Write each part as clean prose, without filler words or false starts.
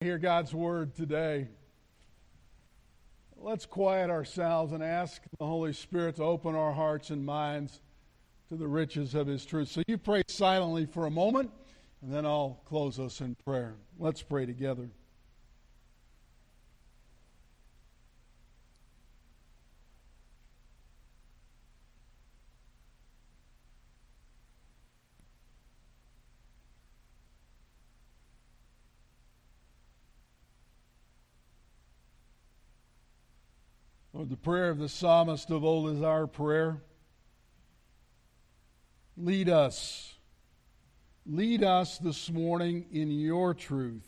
hear God's word today, let's quiet ourselves and ask the Holy Spirit to open our hearts and minds to the riches of His truth. So you pray silently for a moment, and then I'll close us in prayer. Let's pray together. Lord, the prayer of the psalmist of old is our prayer. Lead us this morning in your truth.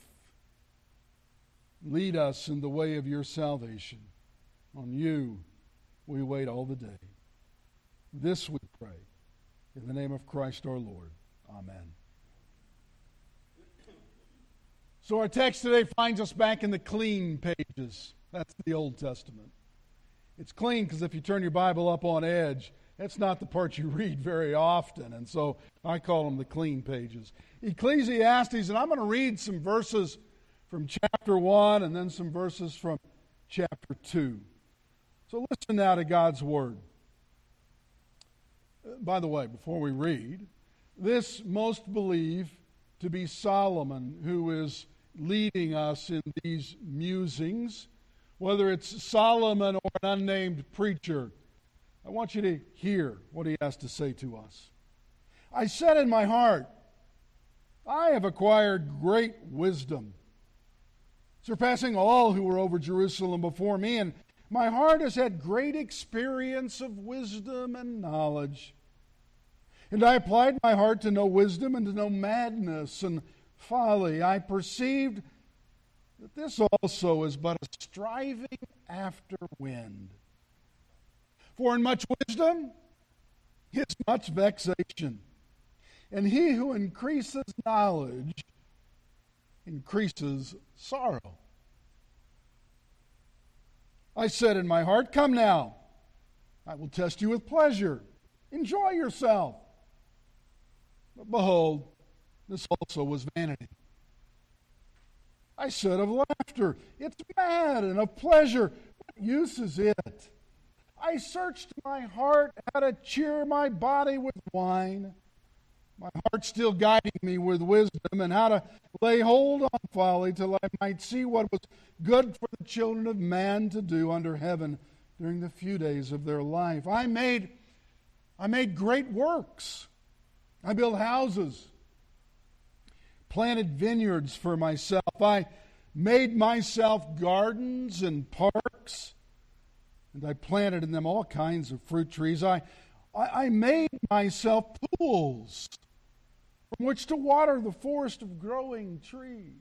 Lead us in the way of your salvation. On you we wait all the day. This we pray in the name of Christ our Lord. Amen. So our text today finds us back in the clean pages. That's the Old Testament. It's clean because if you turn your Bible up on edge, that's not the part you read very often, and so I call them the clean pages. Ecclesiastes, and I'm going to read some verses from chapter 1 and then some verses from chapter 2. So listen now to God's Word. By the way, before we read, this most believe to be Solomon who is leading us in these musings. Whether it's Solomon or an unnamed preacher, I want you to hear what he has to say to us. I said in my heart, I have acquired great wisdom, surpassing all who were over Jerusalem before me, and my heart has had great experience of wisdom and knowledge. And I applied my heart to know wisdom and to know madness and folly. I perceived that this also is but a striving after wind. For in much wisdom is much vexation, and he who increases knowledge increases sorrow. I said in my heart, come now, I will test you with pleasure. Enjoy yourself. But behold, this also was vanity. I said of laughter, it's mad, and of pleasure, what use is it? I searched my heart how to cheer my body with wine, my heart still guiding me with wisdom, and how to lay hold on folly till I might see what was good for the children of man to do under heaven during the few days of their life. I made great works. I built houses, planted vineyards for myself. I made myself gardens and parks, and I planted in them all kinds of fruit trees. I made myself pools from which to water the forest of growing trees.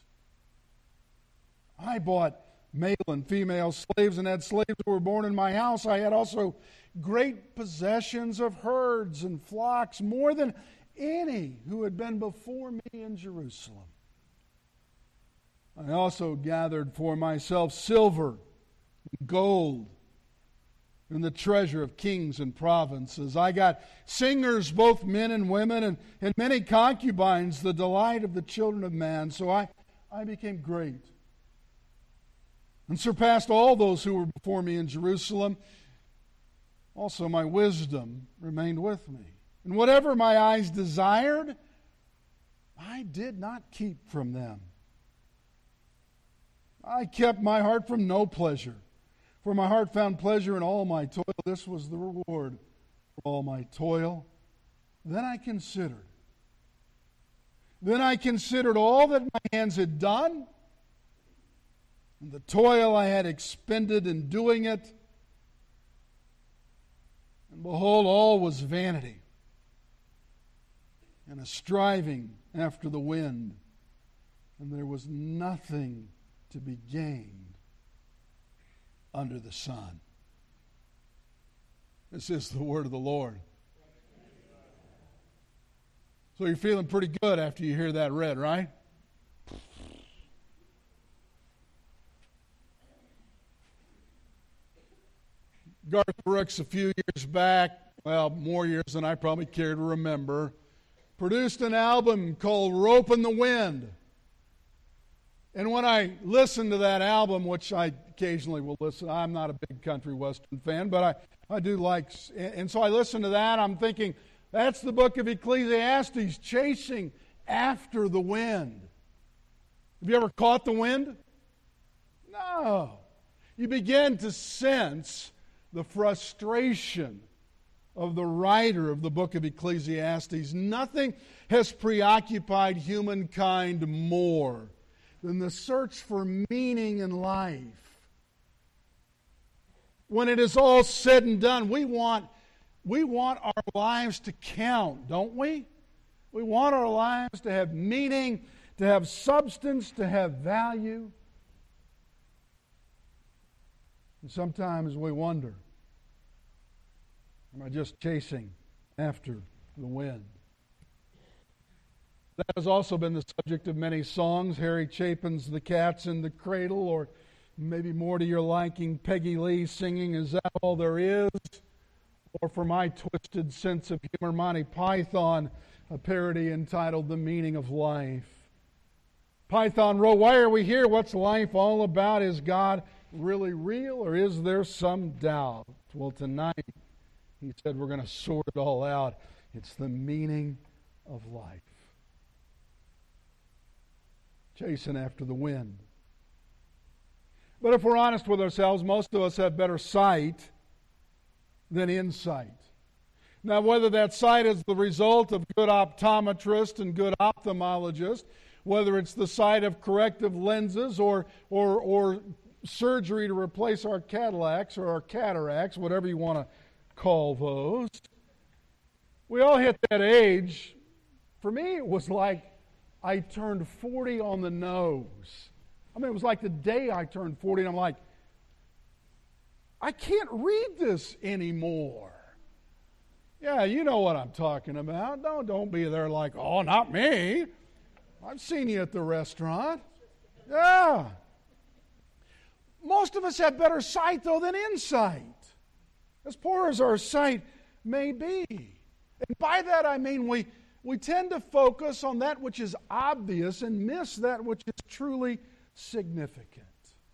I bought male and female slaves and had slaves who were born in my house. I had also great possessions of herds and flocks, more than any who had been before me in Jerusalem. I also gathered for myself silver and gold and the treasure of kings and provinces. I got singers, both men and women, and many concubines, the delight of the children of man. So I became great and surpassed all those who were before me in Jerusalem. Also my wisdom remained with me. And whatever my eyes desired, I did not keep from them. I kept my heart from no pleasure, for my heart found pleasure in all my toil. This was the reward for all my toil. Then I considered all that my hands had done, and the toil I had expended in doing it. And behold, all was vanity and a striving after the wind, and there was nothing to be gained under the sun. This is the word of the Lord. So you're feeling pretty good after you hear that read, right? Garth Brooks, a few years back, well, more years than I probably care to remember, produced an album called Rope in the Wind. And when I listen to that album, which I occasionally will listen, I'm not a big country western fan, but I do like, and so I listen to that, I'm thinking, that's the book of Ecclesiastes, chasing after the wind. Have you ever caught the wind? No. You begin to sense the frustration of the writer of the book of Ecclesiastes. Nothing has preoccupied humankind more than the search for meaning in life. When it is all said and done, we want our lives to count, don't we? We want our lives to have meaning, to have substance, to have value. And sometimes we wonder, am I just chasing after the wind? That has also been the subject of many songs. Harry Chapin's The Cat's in the Cradle, or maybe more to your liking, Peggy Lee singing Is That All There Is? Or for my twisted sense of humor, Monty Python, a parody entitled The Meaning of Life. Python wrote, why are we here? What's life all about? Is God really real, or is there some doubt? Well, tonight, he said we're going to sort it all out. It's the meaning of life. Chasing after the wind. But if we're honest with ourselves, most of us have better sight than insight. Now, whether that sight is the result of good optometrists and good ophthalmologists, whether it's the sight of corrective lenses or surgery to replace our Cadillacs or our cataracts, whatever you want to call those, we all hit that age. For me, it was like I turned 40 on the nose. I mean, it was like the day I turned 40, and I'm like, I can't read this anymore. Yeah, you know what I'm talking about. Don't be there like, oh, not me. I've seen you at the restaurant. Yeah. Most of us have better sight, though, than insight. As poor as our sight may be. And by that I mean we tend to focus on that which is obvious and miss that which is truly significant.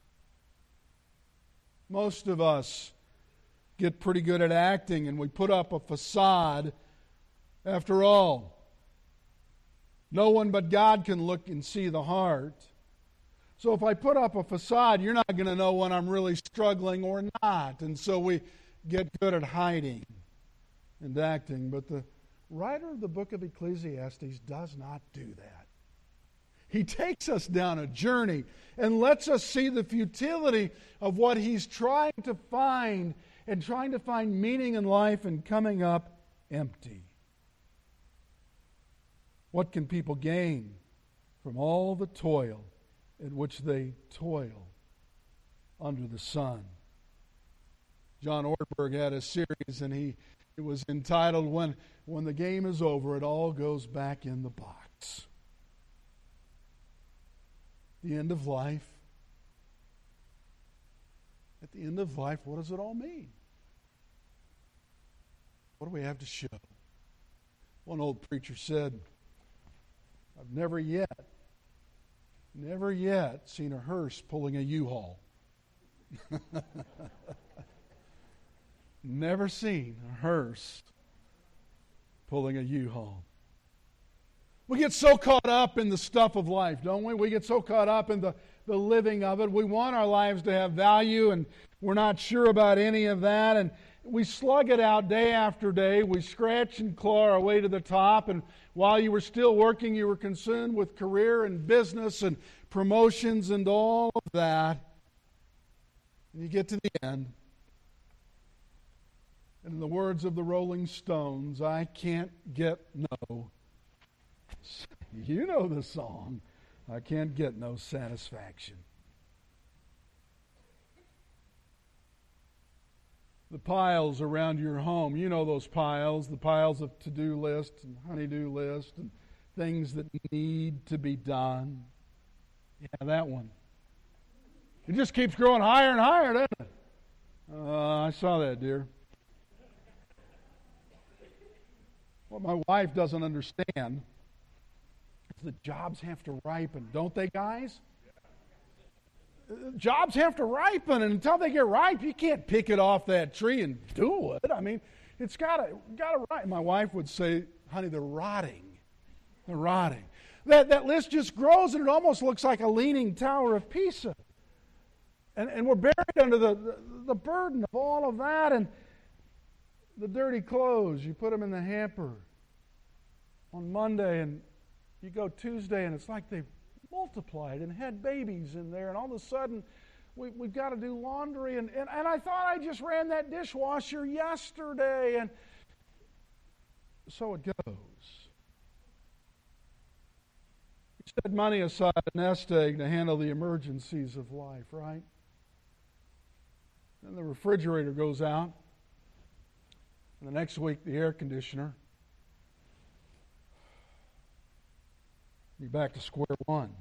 Most of us get pretty good at acting, and we put up a facade. After all, no one but God can look and see the heart. So if I put up a facade, you're not going to know when I'm really struggling or not. And so we get good at hiding and acting. But the writer of the book of Ecclesiastes does not do that. He takes us down a journey and lets us see the futility of what he's trying to find and trying to find meaning in life and coming up empty. What can people gain from all the toil in which they toil under the sun? John Ortberg had a series, and it was entitled, When the Game is Over, It All Goes Back in the Box. The end of life. At the end of life, what does it all mean? What do we have to show? One old preacher said, I've never yet seen a hearse pulling a U-Haul. Never seen a hearse pulling a U-Haul. We get so caught up in the stuff of life, don't we? We get so caught up in the living of it. We want our lives to have value, and we're not sure about any of that. And we slug it out day after day. We scratch and claw our way to the top. And while you were still working, you were consumed with career and business and promotions and all of that. And you get to the end. And in the words of the Rolling Stones, I can't get no. You know the song. I can't get no satisfaction. The piles around your home, you know those piles, the piles of to-do lists and honey-do lists and things that need to be done. Yeah, that one. It just keeps growing higher and higher, doesn't it? I saw that, dear. What my wife doesn't understand is that jobs have to ripen, don't they, guys? jobs have to ripen, and until they get ripe, you can't pick it off that tree and do it. I mean, it's got to ripen. My wife would say, honey, they're rotting. They're rotting. That list just grows, and it almost looks like a leaning tower of Pisa. And we're buried under the burden of all of that, and the dirty clothes. You put them in the hamper on Monday, and you go Tuesday, and it's like they've multiplied and had babies in there, and all of a sudden we've got to do laundry, and I thought I just ran that dishwasher yesterday, and so it goes. You set money aside, a nest egg, to handle the emergencies of life, right? Then the refrigerator goes out, and the next week the air conditioner. You're back to square one.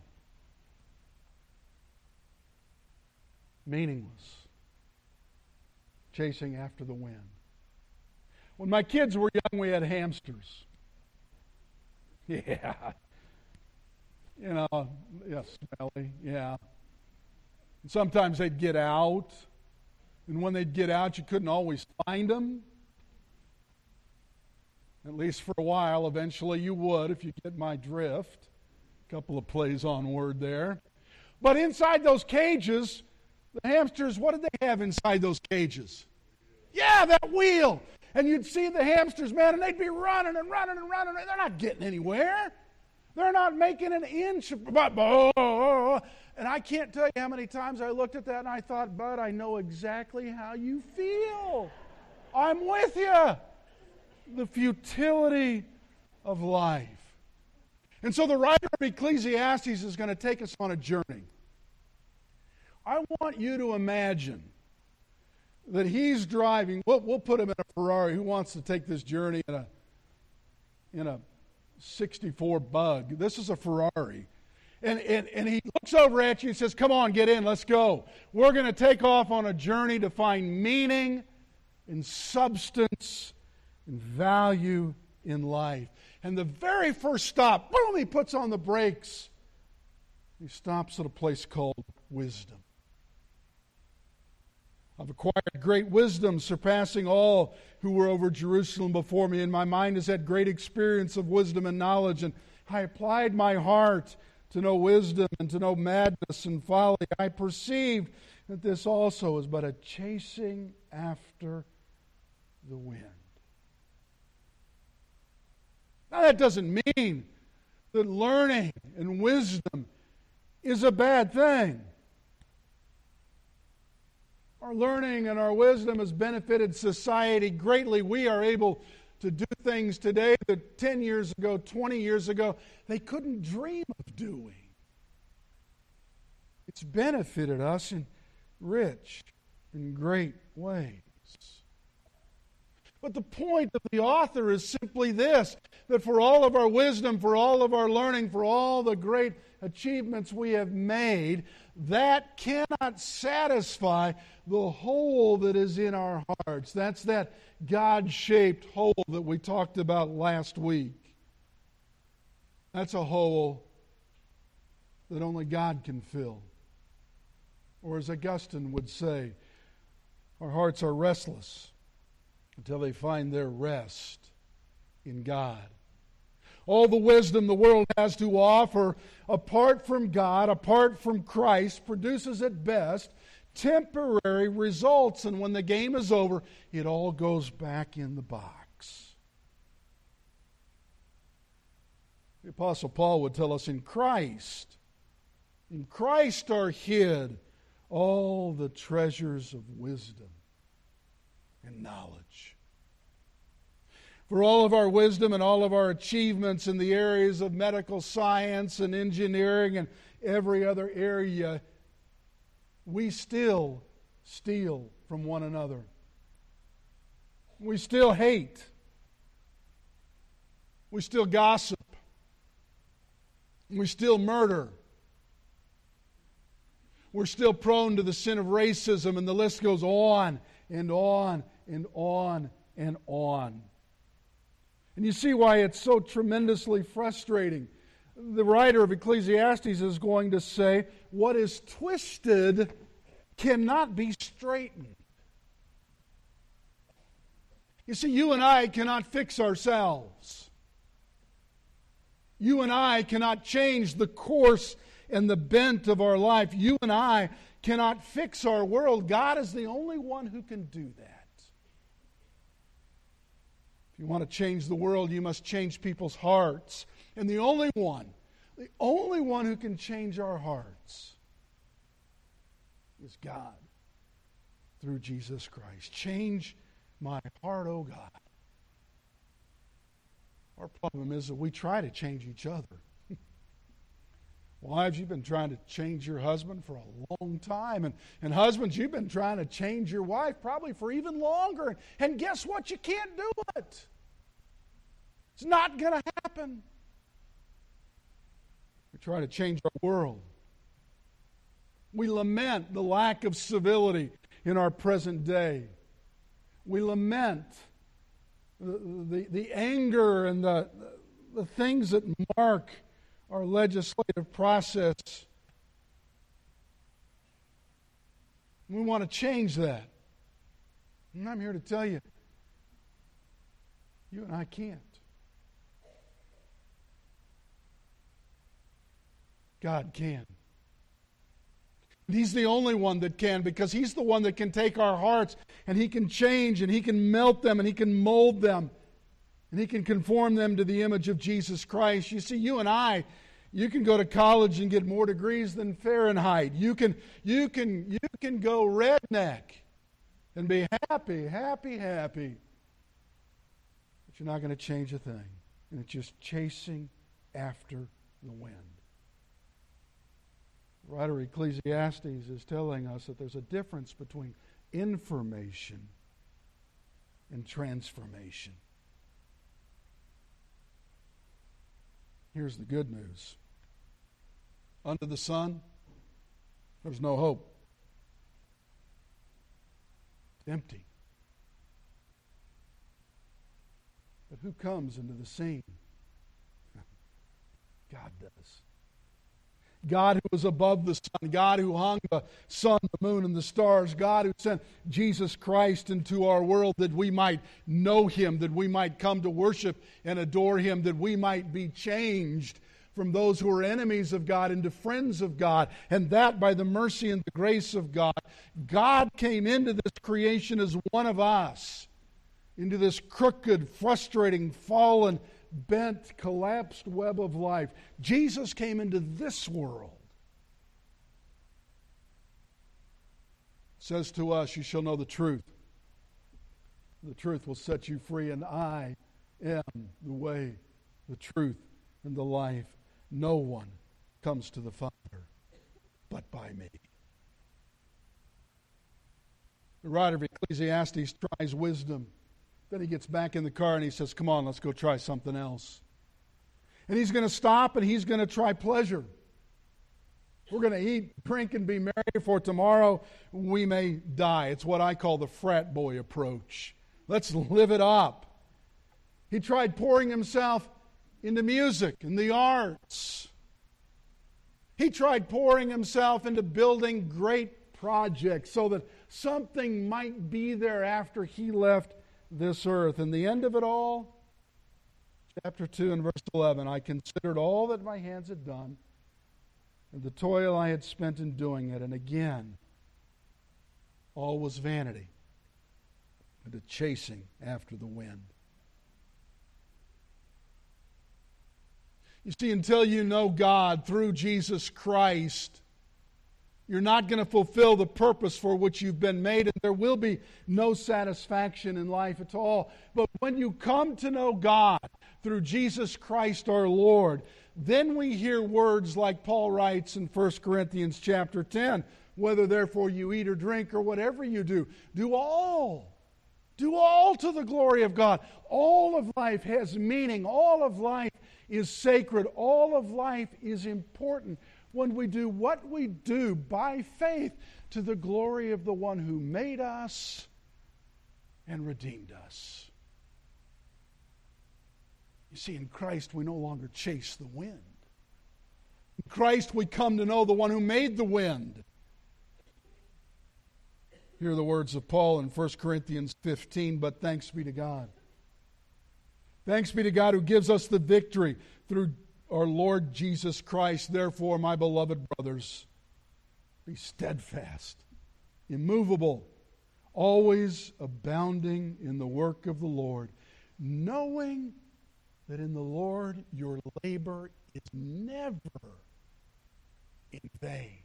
Meaningless. Chasing after the wind. When my kids were young, we had hamsters. Yeah. Smelly, yeah. And sometimes they'd get out. And when they'd get out, you couldn't always find them. At least for a while. Eventually you would, if you get my drift. A couple of plays on word there. But inside those cages, the hamsters, what did they have inside those cages? Yeah, that wheel. And you'd see the hamsters, man, and they'd be running and running and running. They're not getting anywhere. They're not making an inch. And I can't tell you how many times I looked at that and I thought, Bud, I know exactly how you feel. I'm with you. The futility of life. And so the writer of Ecclesiastes is going to take us on a journey. I want you to imagine that he's driving. We'll put him in a Ferrari. Who wants to take this journey in a 64 Bug? This is a Ferrari. And he looks over at you and says, come on, get in, let's go. We're going to take off on a journey to find meaning and substance and value in life. And the very first stop, boom, he puts on the brakes. He stops at a place called wisdom. I've acquired great wisdom, surpassing all who were over Jerusalem before me, and my mind has had great experience of wisdom and knowledge, and I applied my heart to know wisdom and to know madness and folly. I perceived that this also is but a chasing after the wind. Now that doesn't mean that learning and wisdom is a bad thing. Our learning and our wisdom has benefited society greatly. We are able to do things today that 10 years ago, 20 years ago, they couldn't dream of doing. It's benefited us in rich and great ways. But the point of the author is simply this, that for all of our wisdom, for all of our learning, for all the great achievements we have made, that cannot satisfy the hole that is in our hearts. That's that God-shaped hole that we talked about last week. That's a hole that only God can fill. Or as Augustine would say, our hearts are restless until they find their rest in God. All the wisdom the world has to offer, apart from God, apart from Christ, produces at best temporary results. And when the game is over, it all goes back in the box. The Apostle Paul would tell us in Christ are hid all the treasures of wisdom and knowledge. For all of our wisdom and all of our achievements in the areas of medical science and engineering and every other area, we still steal from one another. We still hate. We still gossip. We still murder. We're still prone to the sin of racism, and the list goes on and on and on and on. And you see why it's so tremendously frustrating the writer of Ecclesiastes is going to say, what is twisted cannot be straightened. You see, you and I cannot fix ourselves. You and I cannot change the course and the bent of our life. You and I cannot fix our world. God is the only one who can do that. If you want to change the world, you must change people's hearts. And the only one who can change our hearts is God through Jesus Christ. Change my heart, oh God. Our problem is that we try to change each other. Wives, you've been trying to change your husband for a long time. And husbands, you've been trying to change your wife probably for even longer. And guess what? You can't do it. It's not going to happen. We try to change our world. We lament the lack of civility in our present day. We lament the anger and the things that mark our legislative process. We want to change that. And I'm here to tell you, you and I can't. God can. He's the only one that can, because He's the one that can take our hearts and He can change and He can melt them and He can mold them and He can conform them to the image of Jesus Christ. You see, you and I, you can go to college and get more degrees than Fahrenheit. You can go redneck and be happy. But you're not going to change a thing. And it's just chasing after the wind. The writer of Ecclesiastes is telling us that there's a difference between information and transformation. Here's the good news. Under the sun, there's no hope. It's empty. But who comes into the scene? God does. God who is above the sun, God who hung the sun, the moon, and the stars, God who sent Jesus Christ into our world that we might know Him, that we might come to worship and adore Him, that we might be changed from those who are enemies of God into friends of God, and that by the mercy and the grace of God. God came into this creation as one of us, into this crooked, frustrating, fallen, bent, collapsed web of life. Jesus came into this world. Says to us, you shall know the truth. The truth will set you free, and I am the way, the truth, and the life. No one comes to the Father but by me. The writer of Ecclesiastes tries wisdom. Then he gets back in the car and he says, come on, let's go try something else. And he's going to stop and he's going to try pleasure. We're going to eat, drink, and be merry, for tomorrow we may die. It's what I call the frat boy approach. Let's live it up. He tried pouring himself into music and the arts. He tried pouring himself into building great projects so that something might be there after he left this earth. And the end of it all, chapter 2 and verse 11, I considered all that my hands had done and the toil I had spent in doing it. And again, all was vanity and a chasing after the wind. You see, until you know God through Jesus Christ, you're not going to fulfill the purpose for which you've been made, and there will be no satisfaction in life at all. But when you come to know God through Jesus Christ our Lord, then we hear words like Paul writes in 1 Corinthians chapter 10, whether therefore you eat or drink or whatever you do, do all to the glory of God. All of life has meaning. All of life is sacred. All of life is important when we do what we do by faith to the glory of the one who made us and redeemed us. You see, in Christ we no longer chase the wind. In Christ we come to know the one who made the wind. Hear the words of Paul in 1 Corinthians 15, but thanks be to God. Thanks be to God who gives us the victory through our Lord Jesus Christ. Therefore, my beloved brothers, be steadfast, immovable, always abounding in the work of the Lord, knowing that in the Lord your labor is never in vain.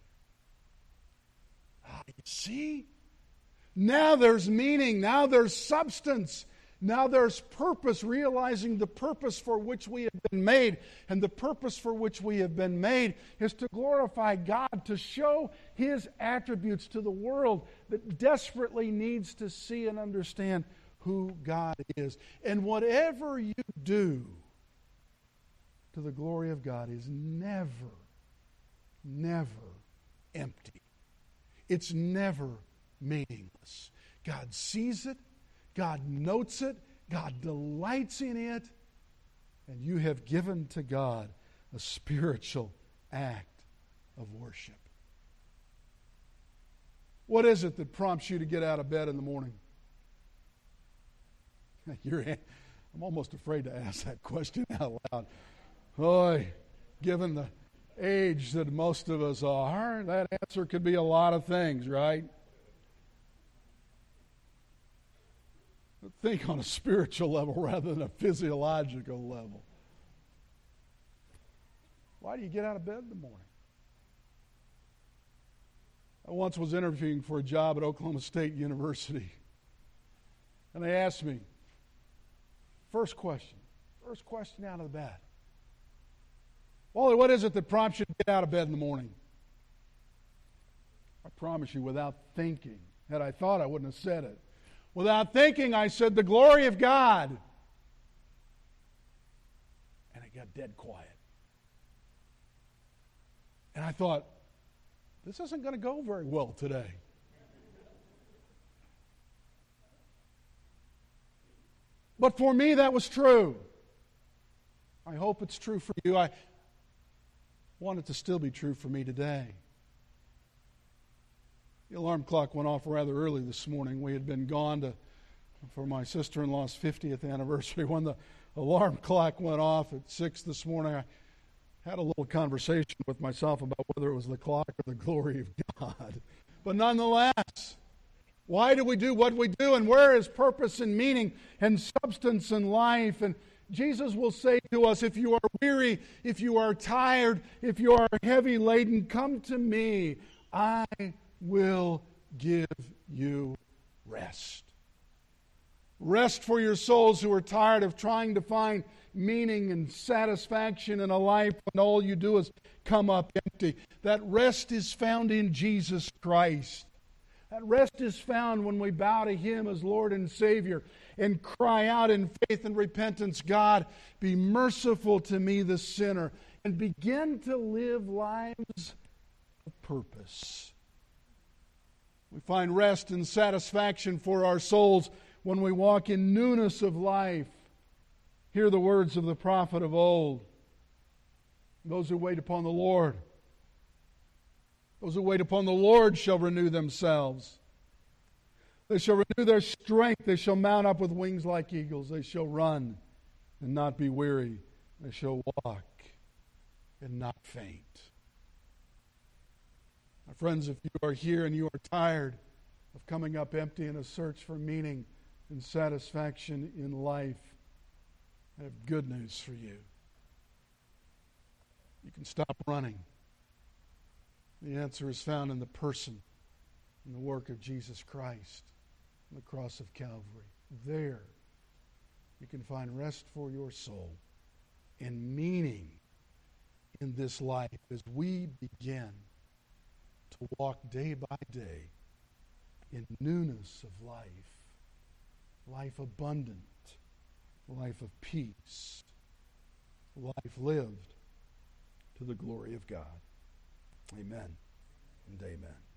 You see? Now there's meaning. Now there's substance. Now there's purpose, realizing the purpose for which we have been made. And the purpose for which we have been made is to glorify God, to show His attributes to the world that desperately needs to see and understand who God is. And whatever you do to the glory of God is never, never empty. It's never meaningless. God sees it. God notes it. God delights in it. And you have given to God a spiritual act of worship. What is it that prompts you to get out of bed in the morning? I'm almost afraid to ask that question out loud. Boy, given the age that most of us are, that answer could be a lot of things, right? Think on a spiritual level rather than a physiological level. Why do you get out of bed in the morning? I once was interviewing for a job at Oklahoma State University. And they asked me, first question out of the bed. Wally, what is it that prompts you to get out of bed in the morning? I promise you, without thinking. Had I thought, I wouldn't have said it. Without thinking, I said, the glory of God. And it got dead quiet. And I thought, this isn't going to go very well today. But for me, that was true. I hope it's true for you. I want it to still be true for me today. The alarm clock went off rather early this morning. We had been gone for my sister-in-law's 50th anniversary. When the alarm clock went off at 6 this morning, I had a little conversation with myself about whether it was the clock or the glory of God. But nonetheless, why do we do what we do, and where is purpose and meaning and substance and life? And Jesus will say to us, if you are weary, if you are tired, if you are heavy laden, come to me. I will give you rest. Rest for your souls who are tired of trying to find meaning and satisfaction in a life when all you do is come up empty. That rest is found in Jesus Christ. That rest is found when we bow to Him as Lord and Savior and cry out in faith and repentance, God, be merciful to me, the sinner, and begin to live lives of purpose. We find rest and satisfaction for our souls when we walk in newness of life. Hear the words of the prophet of old. Those who wait upon the Lord. Those who wait upon the Lord shall renew themselves. They shall renew their strength. They shall mount up with wings like eagles. They shall run and not be weary. They shall walk and not faint. My friends, if you are here and you are tired of coming up empty in a search for meaning and satisfaction in life, I have good news for you. You can stop running. The answer is found in the person and the work of Jesus Christ on the cross of Calvary. There you can find rest for your soul and meaning in this life as we begin to walk day by day in newness of life, life abundant, life of peace, life lived to the glory of God. Amen and amen.